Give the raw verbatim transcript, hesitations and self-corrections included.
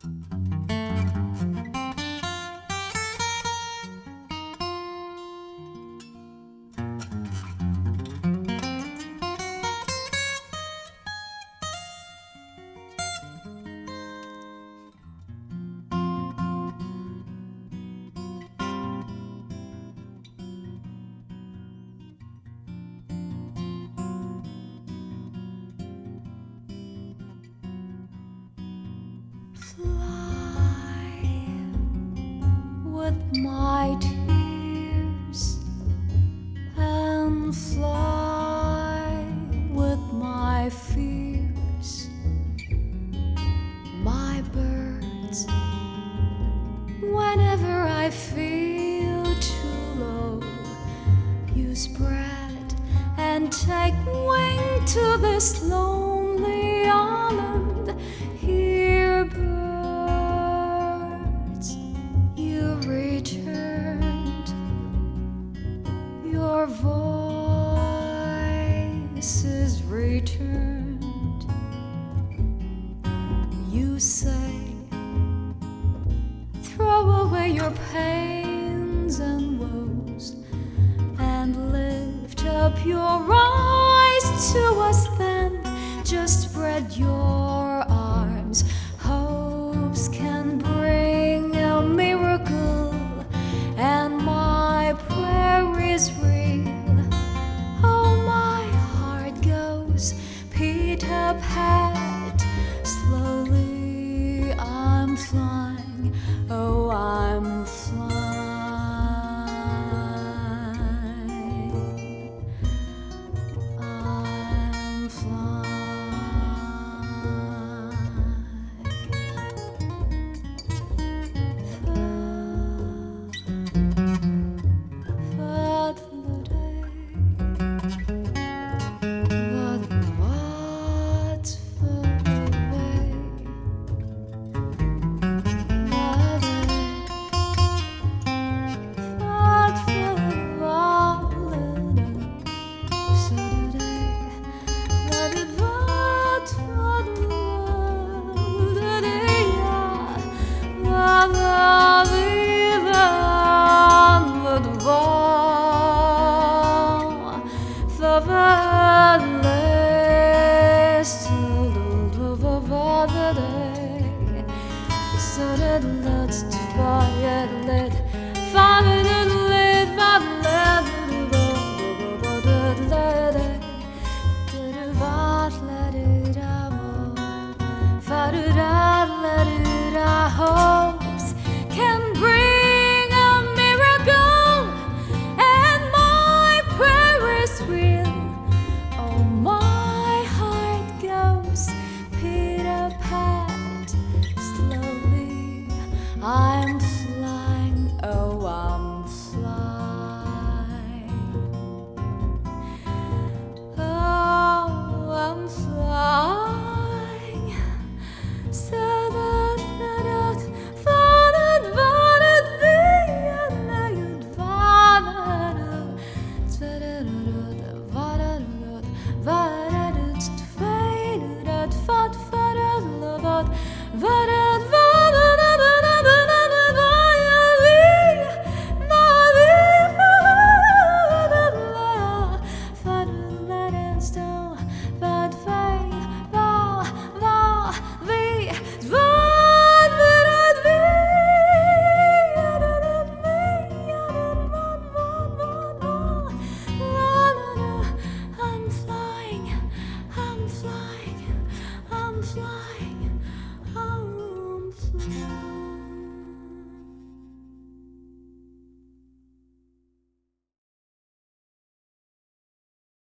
Fly with my tears and fly with my fears, my birds. Whenever I feel too low, you spread and take wing to this lonely island. Here, birds, you returned. Your voices returned. You say, throw away your pains and woes and lift up your eyes to us. Then just spread your arms. Hopes can bring a miracle, and my prayer is real. Oh, my heart goes Peter Pat. Slowly I'm flying. Oh, I'm flying. I'm flying. For the day, but what's far away? So that let's try it, let find it, let find it, let it, let it, our hopes can bring a miracle, and my prayer is real. Oh, my heart goes Peter Pat. Slowly I'm flying. Oh, I'm flying. Oh, I'm flying. So that that that that I'm flying, I'm flying, I'm flying.